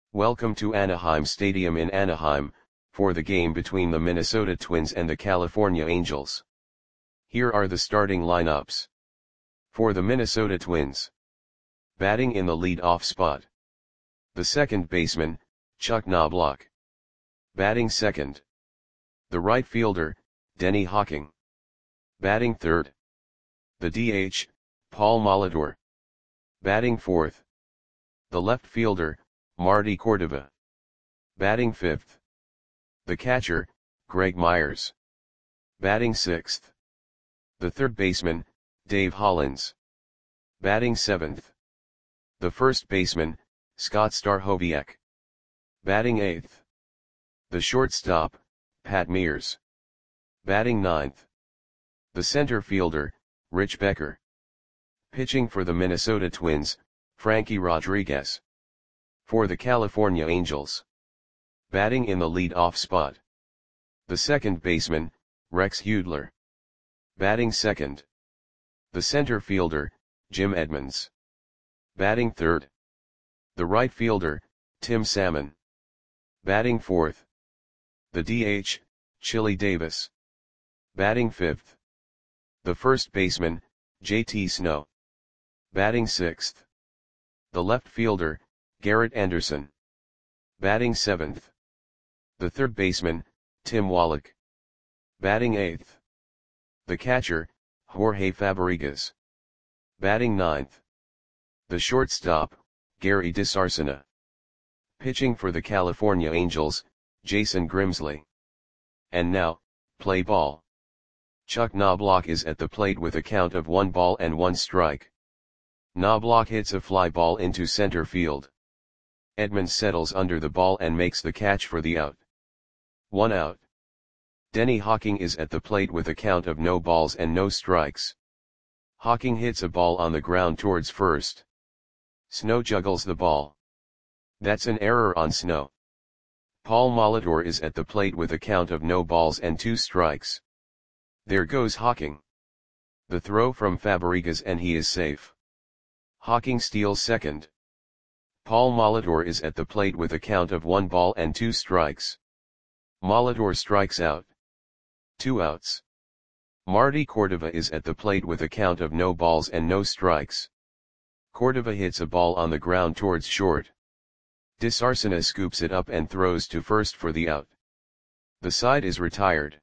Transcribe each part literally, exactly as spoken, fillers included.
Welcome to Anaheim Stadium in Anaheim, for the game between the Minnesota Twins and the California Angels. Here are the starting lineups. For the Minnesota Twins. Batting in the lead-off spot. The second baseman, Chuck Knobloch. Batting second. The right fielder, Denny Hawking. Batting third. The D H, Paul Molitor. Batting fourth. The left fielder, Marty Cordova. Batting fifth. The catcher, Greg Myers. Batting sixth. The third baseman, Dave Hollins. Batting seventh. The first baseman, Scott Stachowiak. Batting eighth. The shortstop, Pat Mears. Batting ninth. The center fielder, Rich Becker. Pitching for the Minnesota Twins, Frankie Rodriguez. For the California Angels. Batting in the lead-off spot. The second baseman, Rex Hudler. Batting second. The center fielder, Jim Edmonds. Batting third. The right fielder, Tim Salmon. Batting fourth. The D H, Chili Davis. Batting fifth. The first baseman, J T Snow. Batting sixth. The left fielder, Garrett Anderson. Batting seventh. The third baseman, Tim Wallach. Batting eighth. The catcher, Jorge Fabrigas. Batting ninth. The shortstop, Gary DeSarcina. Pitching for the California Angels, Jason Grimsley. And now, play ball. Chuck Knobloch is at the plate with a count of one ball and one strike. Knobloch hits a fly ball into center field. Edmonds settles under the ball and makes the catch for the out. One out. Denny Hawking is at the plate with a count of no balls and no strikes. Hawking hits a ball on the ground towards first. Snow juggles the ball. That's an error on Snow. Paul Molitor is at the plate with a count of no balls and two strikes. There goes Hawking. The throw from Fabrigas and he is safe. Hawking steals second. Paul Molitor is at the plate with a count of one ball and two strikes. Molitor strikes out. Two outs. Marty Cordova is at the plate with a count of no balls and no strikes. Cordova hits a ball on the ground towards short. DeSarcina scoops it up and throws to first for the out. The side is retired.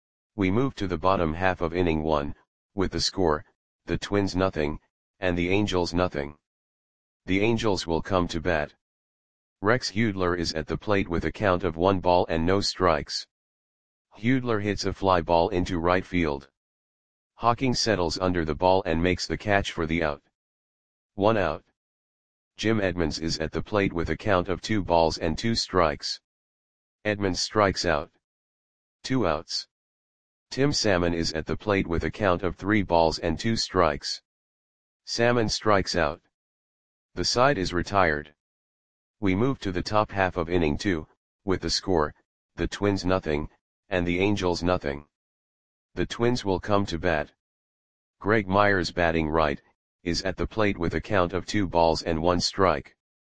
We move to the bottom half of inning one, with the score, the Twins nothing, and the Angels nothing. The Angels will come to bat. Rex Hudler is at the plate with a count of one ball and no strikes. Hudler hits a fly ball into right field. Hawking settles under the ball and makes the catch for the out. One out. Jim Edmonds is at the plate with a count of two balls and two strikes. Edmonds strikes out. Two outs. Tim Salmon is at the plate with a count of three balls and two strikes. Salmon strikes out. The side is retired. We move to the top half of inning two, with the score, the Twins nothing, and the Angels nothing. The Twins will come to bat. Greg Myers batting right, is at the plate with a count of two balls and one strike.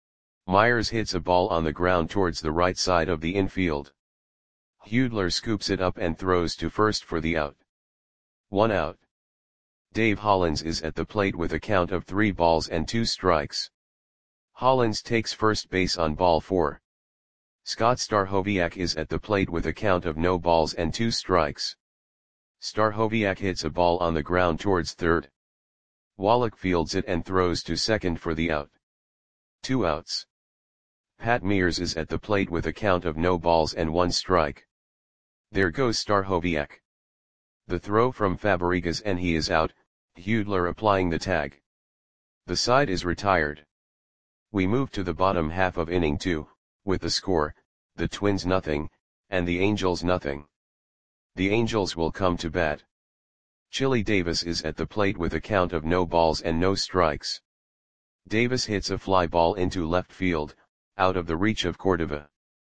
Myers hits a ball on the ground towards the right side of the infield. Hudler scoops it up and throws to first for the out. One out. Dave Hollins is at the plate with a count of three balls and two strikes. Hollins takes first base on ball four. Scott Stachowiak is at the plate with a count of no balls and two strikes. Stachowiak hits a ball on the ground towards third. Wallach fields it and throws to second for the out. Two outs. Pat Mears is at the plate with a count of no balls and one strike. There goes Stachowiak. The throw from Fabrigas and he is out, Hudler applying the tag. The side is retired. We move to the bottom half of inning two, with the score, the Twins nothing, and the Angels nothing. The Angels will come to bat. Chili Davis is at the plate with a count of no balls and no strikes. Davis hits a fly ball into left field, out of the reach of Cordova.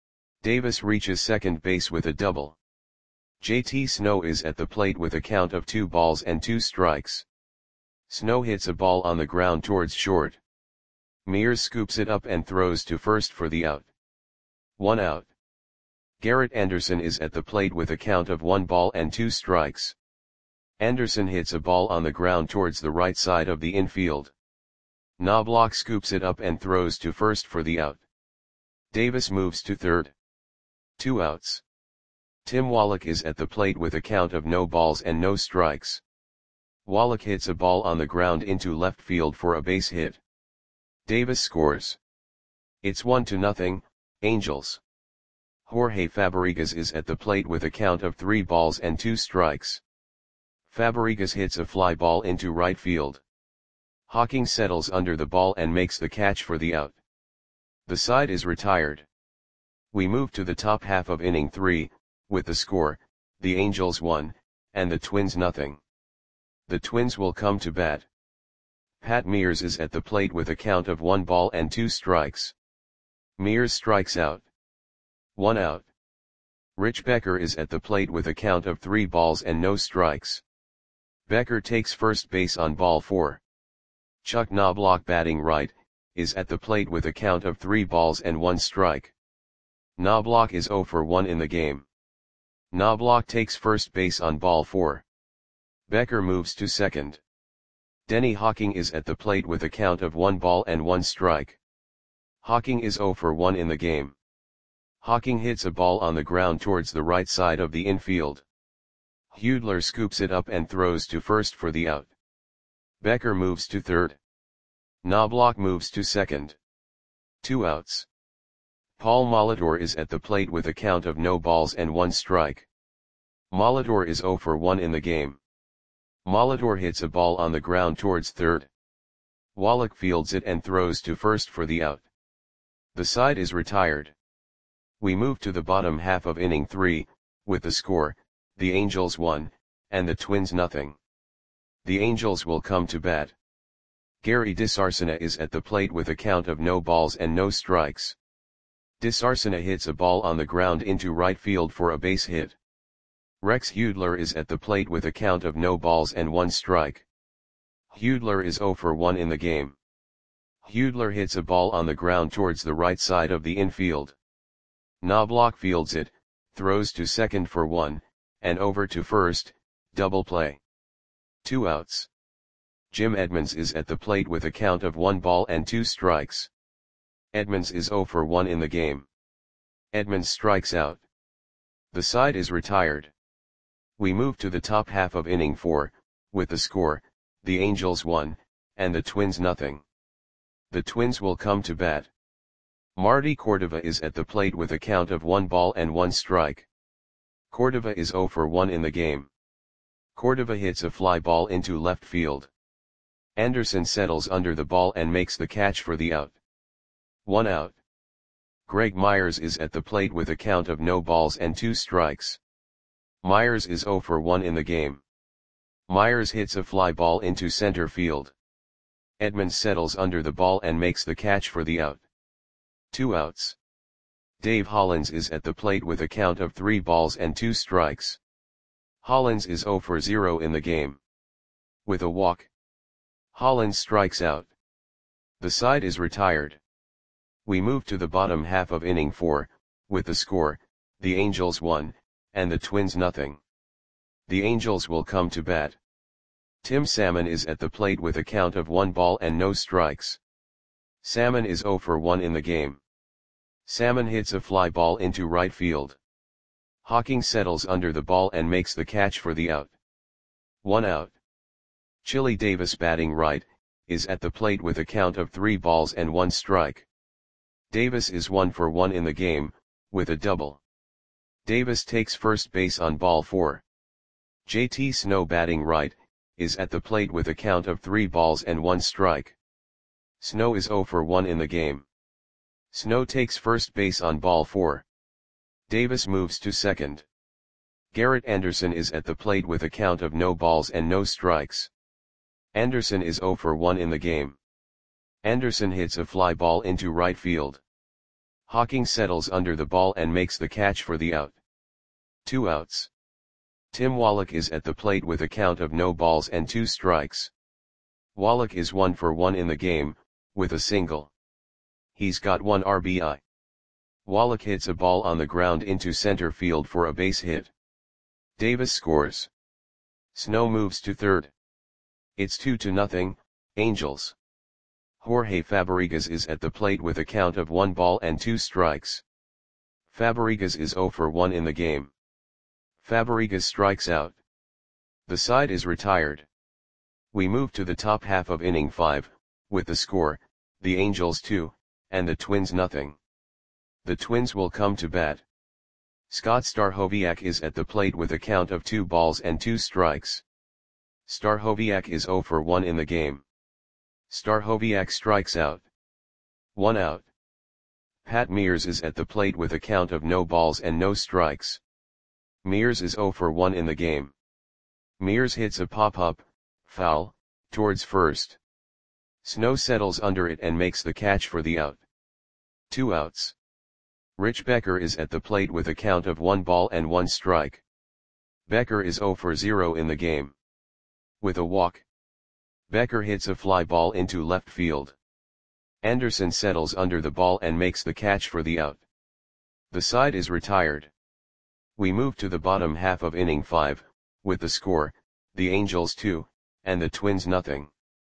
Davis reaches second base with a double. J T Snow is at the plate with a count of two balls and two strikes. Snow hits a ball on the ground towards short. Mears scoops it up and throws to first for the out. One out. Garrett Anderson is at the plate with a count of one ball and two strikes. Anderson hits a ball on the ground towards the right side of the infield. Knobloch scoops it up and throws to first for the out. Davis moves to third. Two outs. Tim Wallach is at the plate with a count of no balls and no strikes. Wallach hits a ball on the ground into left field for a base hit. Davis scores. It's one to nothing, Angels. Jorge Fabregas is at the plate with a count of three balls and two strikes. Fabregas hits a fly ball into right field. Hawking settles under the ball and makes the catch for the out. The side is retired. We move to the top half of inning three, with the score, the Angels one, and the Twins nothing. The Twins will come to bat. Pat Mears is at the plate with a count of one ball and two strikes. Mears strikes out. One out. Rich Becker is at the plate with a count of three balls and no strikes. Becker takes first base on ball four. Chuck Knobloch, batting right, is at the plate with a count of three balls and one strike. Knobloch is zero for one in the game. Knobloch takes first base on ball four. Becker moves to second. Denny Hawking is at the plate with a count of one ball and one strike. Hawking is zero for one in the game. Hawking hits a ball on the ground towards the right side of the infield. Hudler scoops it up and throws to first for the out. Becker moves to third. Knobloch moves to second. Two outs. Paul Molitor is at the plate with a count of no balls and one strike. Molitor is zero for one in the game. Molitor hits a ball on the ground towards third. Wallach fields it and throws to first for the out. The side is retired. We move to the bottom half of inning three, with the score, the Angels one, and the Twins nothing. The Angels will come to bat. Gary DeSarcina is at the plate with a count of no balls and no strikes. DeSarcina hits a ball on the ground into right field for a base hit. Rex Hudler is at the plate with a count of no balls and one strike. Hudler is zero for one in the game. Hudler hits a ball on the ground towards the right side of the infield. Knobloch fields it, throws to second for one, and over to first, double play. Two outs. Jim Edmonds is at the plate with a count of one ball and two strikes. Edmonds is zero for one in the game. Edmonds strikes out. The side is retired. We move to the top half of inning four, with the score, the Angels one, and the Twins nothing. The Twins will come to bat. Marty Cordova is at the plate with a count of one ball and one strike. Cordova is zero for one in the game. Cordova hits a fly ball into left field. Anderson settles under the ball and makes the catch for the out. One out. Greg Myers is at the plate with a count of no balls and two strikes. Myers is zero for one in the game. Myers hits a fly ball into center field. Edmonds settles under the ball and makes the catch for the out. Two outs. Dave Hollins is at the plate with a count of three balls and two strikes. Hollins is zero for zero in the game. With a walk, Hollins strikes out. The side is retired. We move to the bottom half of inning four, with the score, the Angels one, and the Twins nothing. The Angels will come to bat. Tim Salmon is at the plate with a count of one ball and no strikes. Salmon is zero for one in the game. Salmon hits a fly ball into right field. Hawking settles under the ball and makes the catch for the out. One out. Chili Davis, batting right, is at the plate with a count of three balls and one strike. Davis is one for one in the game, with a double. Davis takes first base on ball four. J T Snow, batting right, is at the plate with a count of three balls and one strike. Snow is zero for one in the game. Snow takes first base on ball four. Davis moves to second. Garrett Anderson is at the plate with a count of no balls and no strikes. Anderson is zero for one in the game. Anderson hits a fly ball into right field. Hawking settles under the ball and makes the catch for the out. Two outs. Tim Wallach is at the plate with a count of no balls and two strikes. Wallach is one for one in the game, with a single. He's got one R B I. Wallach hits a ball on the ground into center field for a base hit. Davis scores. Snow moves to third. It's two to nothing, Angels. Jorge Fabregas is at the plate with a count of one ball and two strikes. Fabregas is zero for one in the game. Fabregas strikes out. The side is retired. We move to the top half of inning five, with the score, the Angels two, and the Twins nothing. The Twins will come to bat. Scott Stachowiak is at the plate with a count of two balls and two strikes. Stachowiak is zero for one in the game. Stachowiak strikes out. One out. Pat Mears is at the plate with a count of no balls and no strikes. Mears is zero for one in the game. Mears hits a pop-up, foul, towards first. Snow settles under it and makes the catch for the out. Two outs. Rich Becker is at the plate with a count of one ball and one strike. Becker is zero for zero in the game. With a walk. Becker hits a fly ball into left field. Anderson settles under the ball and makes the catch for the out. The side is retired. We move to the bottom half of inning five, with the score, the Angels two, and the Twins nothing.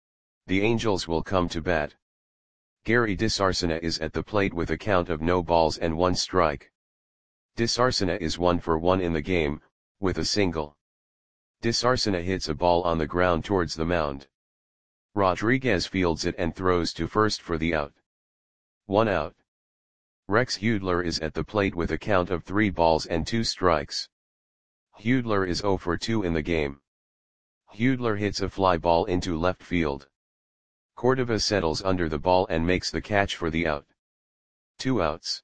The Angels will come to bat. Gary DeSarcina is at the plate with a count of no balls and one strike. DeSarcina is one for one in the game, with a single. DeSarcina hits a ball on the ground towards the mound. Rodriguez fields it and throws to first for the out. One out. Rex Hudler is at the plate with a count of three balls and two strikes. Hudler is zero for two in the game. Hudler hits a fly ball into left field. Cordova settles under the ball and makes the catch for the out. Two outs.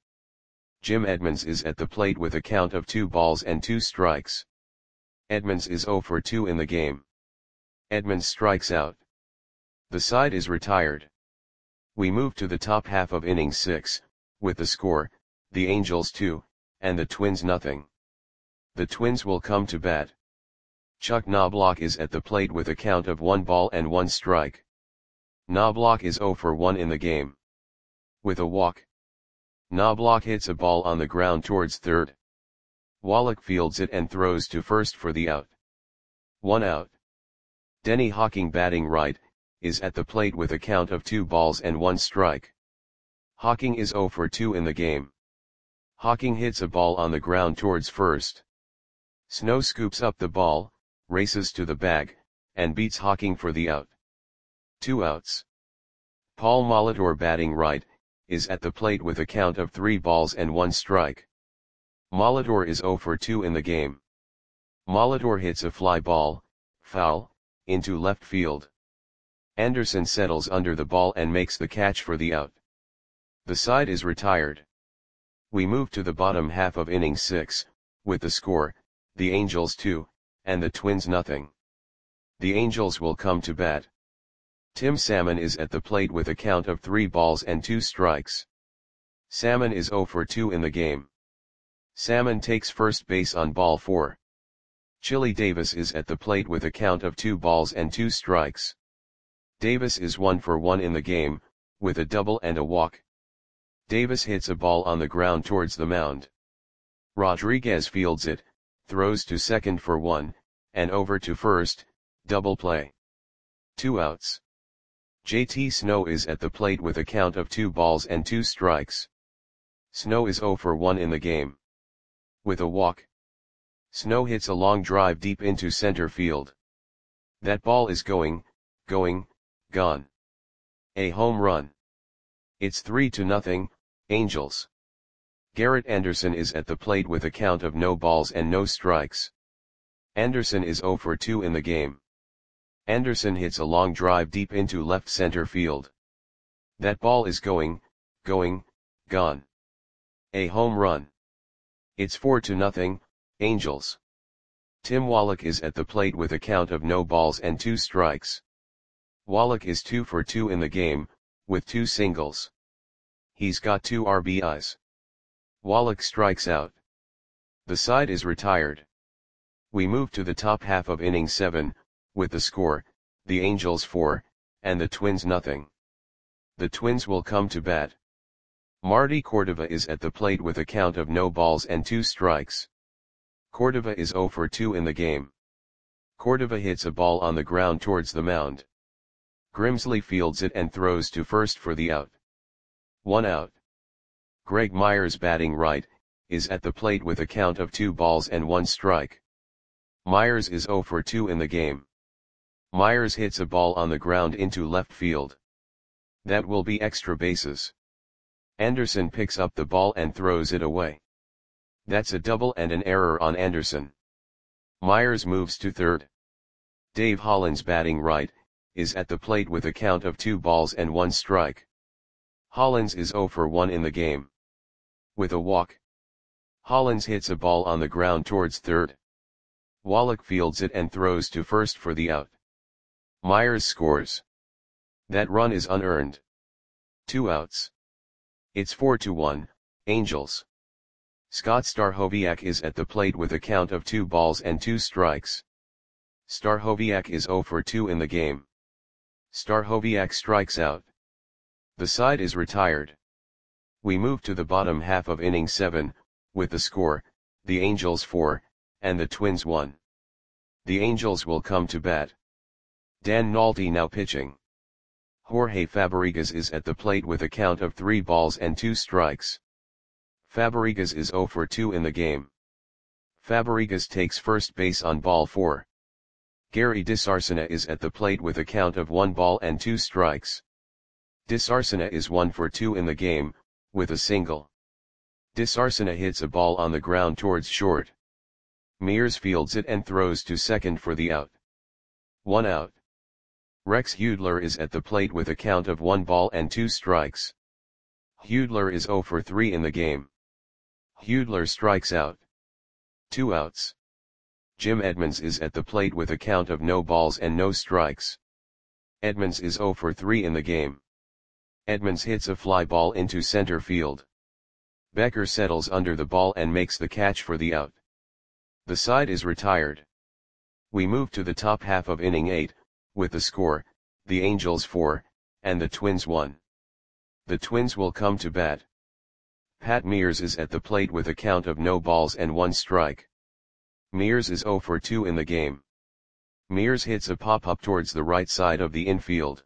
Jim Edmonds is at the plate with a count of two balls and two strikes. Edmonds is zero for two in the game. Edmonds strikes out. The side is retired. We move to the top half of inning six, with the score, the Angels two, and the Twins nothing. The Twins will come to bat. Chuck Knobloch is at the plate with a count of one ball and one strike. Knobloch is zero for one in the game. With a walk. Knobloch hits a ball on the ground towards third. Wallach fields it and throws to first for the out. One out. Denny Hawking batting right, is at the plate with a count of two balls and one strike. Hawking is zero for two in the game. Hawking hits a ball on the ground towards first. Snow scoops up the ball, races to the bag, and beats Hawking for the out. Two outs. Paul Molitor batting right, is at the plate with a count of three balls and one strike. Molitor is zero for two in the game. Molitor hits a fly ball, foul, into left field. Anderson settles under the ball and makes the catch for the out. The side is retired. We move to the bottom half of inning six, with the score, the Angels two, and the Twins nothing. The Angels will come to bat. Tim Salmon is at the plate with a count of three balls and two strikes. Salmon is zero for two in the game. Salmon takes first base on ball four. Chili Davis is at the plate with a count of two balls and two strikes. Davis is one for one in the game, with a double and a walk. Davis hits a ball on the ground towards the mound. Rodriguez fields it, throws to second for one, and over to first, double play. Two outs. J T Snow is at the plate with a count of two balls and two strikes. Snow is zero for one in the game. With a walk. Snow hits a long drive deep into center field. That ball is going, going, gone. A home run. It's three to nothing, Angels. Garrett Anderson is at the plate with a count of no balls and no strikes. Anderson is zero for two in the game. Anderson hits a long drive deep into left center field. That ball is going, going, gone. A home run. It's four to nothing, Angels. Tim Wallach is at the plate with a count of no balls and two strikes. Wallach is two for two in the game, with two singles. He's got two R B Is. Wallach strikes out. The side is retired. We move to the top half of inning seven, with the score, the Angels four, and the Twins nothing. The Twins will come to bat. Marty Cordova is at the plate with a count of no balls and two strikes. Cordova is zero for two in the game. Cordova hits a ball on the ground towards the mound. Grimsley fields it and throws to first for the out. One out. Greg Myers, batting right, is at the plate with a count of two balls and one strike. Myers is zero for two in the game. Myers hits a ball on the ground into left field. That will be extra bases. Anderson picks up the ball and throws it away. That's a double and an error on Anderson. Myers moves to third. Dave Hollins, batting right, is at the plate with a count of two balls and one strike. Hollins is zero for one in the game. With a walk. Hollins hits a ball on the ground towards third. Wallach fields it and throws to first for the out. Myers scores. That run is unearned. Two outs. It's four to one, Angels. Scott Stachowiak is at the plate with a count of two balls and two strikes. Stachowiak is zero for two in the game. Stachowiak strikes out. The side is retired. We move to the bottom half of inning seven, with the score, the Angels four, and the Twins one. The Angels will come to bat. Dan Nolte now pitching. Jorge Fabregas is at the plate with a count of three balls and two strikes. Fabregas is zero for two in the game. Fabregas takes first base on ball four. Gary DeSarcina is at the plate with a count of one ball and two strikes. DeSarcina is one for two in the game, with a single. DeSarcina hits a ball on the ground towards short. Mears fields it and throws to second for the out. One out. Rex Hudler is at the plate with a count of one ball and two strikes. Hudler is zero for three in the game. Hudler strikes out. Two outs. Jim Edmonds is at the plate with a count of no balls and no strikes. Edmonds is zero for three in the game. Edmonds hits a fly ball into center field. Becker settles under the ball and makes the catch for the out. The side is retired. We move to the top half of inning eight, with the score, the Angels four, and the Twins one. The Twins will come to bat. Pat Mears is at the plate with a count of no balls and one strike. Mears is zero for two in the game. Mears hits a pop-up towards the right side of the infield.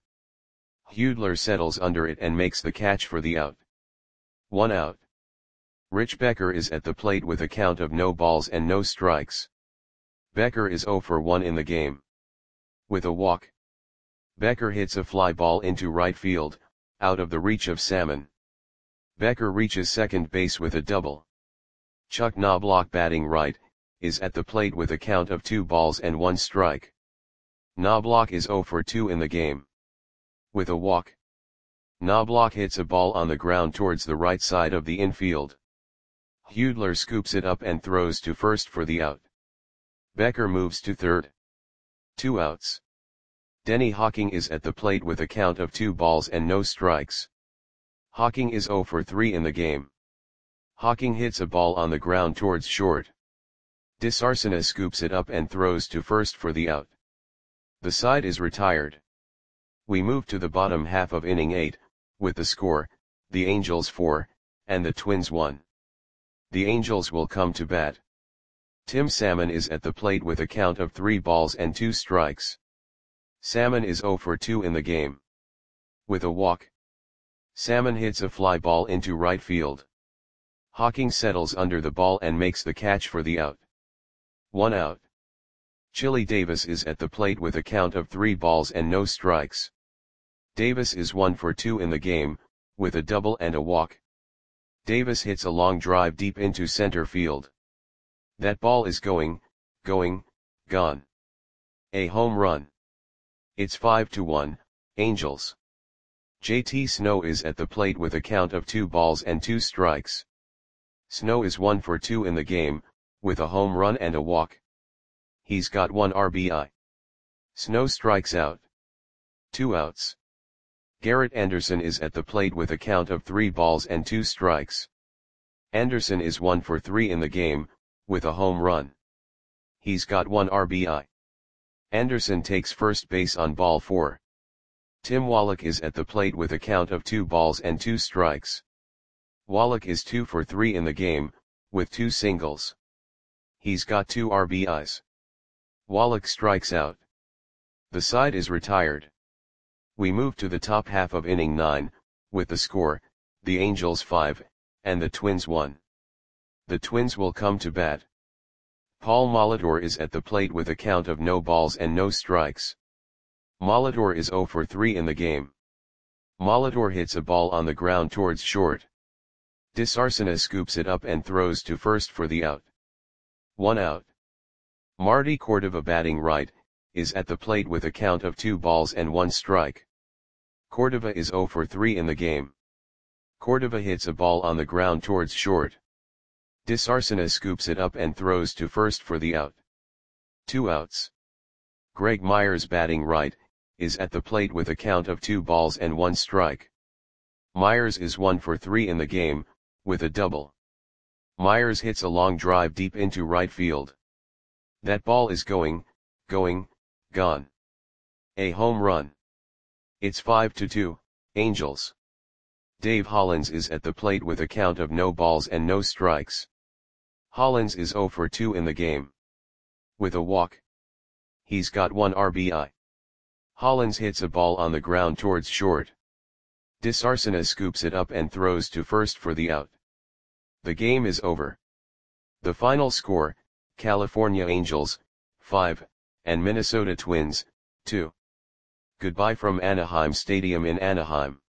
Hudler settles under it and makes the catch for the out. One out. Rich Becker is at the plate with a count of no balls and no strikes. Becker is zero for one in the game. With a walk. Becker hits a fly ball into right field, out of the reach of Salmon. Becker reaches second base with a double. Chuck Knobloch, batting right, is at the plate with a count of two balls and one strike. Knobloch is zero for two in the game. With a walk. Knobloch hits a ball on the ground towards the right side of the infield. Hudler scoops it up and throws to first for the out. Becker moves to third. Two outs. Denny Hawking is at the plate with a count of two balls and no strikes. Hawking is zero for three in the game. Hawking hits a ball on the ground towards short. DeSarcina scoops it up and throws to first for the out. The side is retired. We move to the bottom half of inning eight, with the score, the Angels four, and the Twins one. The Angels will come to bat. Tim Salmon is at the plate with a count of three balls and two strikes. Salmon is zero for two in the game. With a walk. Salmon hits a fly ball into right field. Hawking settles under the ball and makes the catch for the out. One out. Chili Davis is at the plate with a count of three balls and no strikes. Davis is one for two in the game, with a double and a walk. Davis hits a long drive deep into center field. That ball is going, going, gone. A home run. It's five to one, Angels. J T Snow is at the plate with a count of two balls and two strikes. Snow is one for two in the game, with a home run and a walk. He's got one R B I. Snow strikes out. Two outs. Garrett Anderson is at the plate with a count of three balls and two strikes. Anderson is one for three in the game, with a home run. He's got one R B I. Anderson takes first base on ball four. Tim Wallach is at the plate with a count of two balls and two strikes. Wallach is two for three in the game, with two singles. He's got two R B Is. Wallach strikes out. The side is retired. We move to the top half of inning nine, with the score, the Angels five, and the Twins one. The Twins will come to bat. Paul Molitor is at the plate with a count of no balls and no strikes. Molitor is zero for three in the game. Molitor hits a ball on the ground towards short. DeSarcina scoops it up and throws to first for the out. One out. Marty Cordova, batting right, is at the plate with a count of two balls and one strike. Cordova is zero for three in the game. Cordova hits a ball on the ground towards short. DeSarcina scoops it up and throws to first for the out. Two outs. Greg Myers, batting right, is at the plate with a count of two balls and one strike. Myers is one for three in the game, with a double. Myers hits a long drive deep into right field. That ball is going, going, gone. A home run. It's five to two, Angels. Dave Hollins is at the plate with a count of no balls and no strikes. Hollins is zero for two in the game. With a walk. He's got one R B I. Hollins hits a ball on the ground towards short. DeSarcina scoops it up and throws to first for the out. The game is over. The final score, California Angels, five, and Minnesota Twins, two. Goodbye from Anaheim Stadium in Anaheim.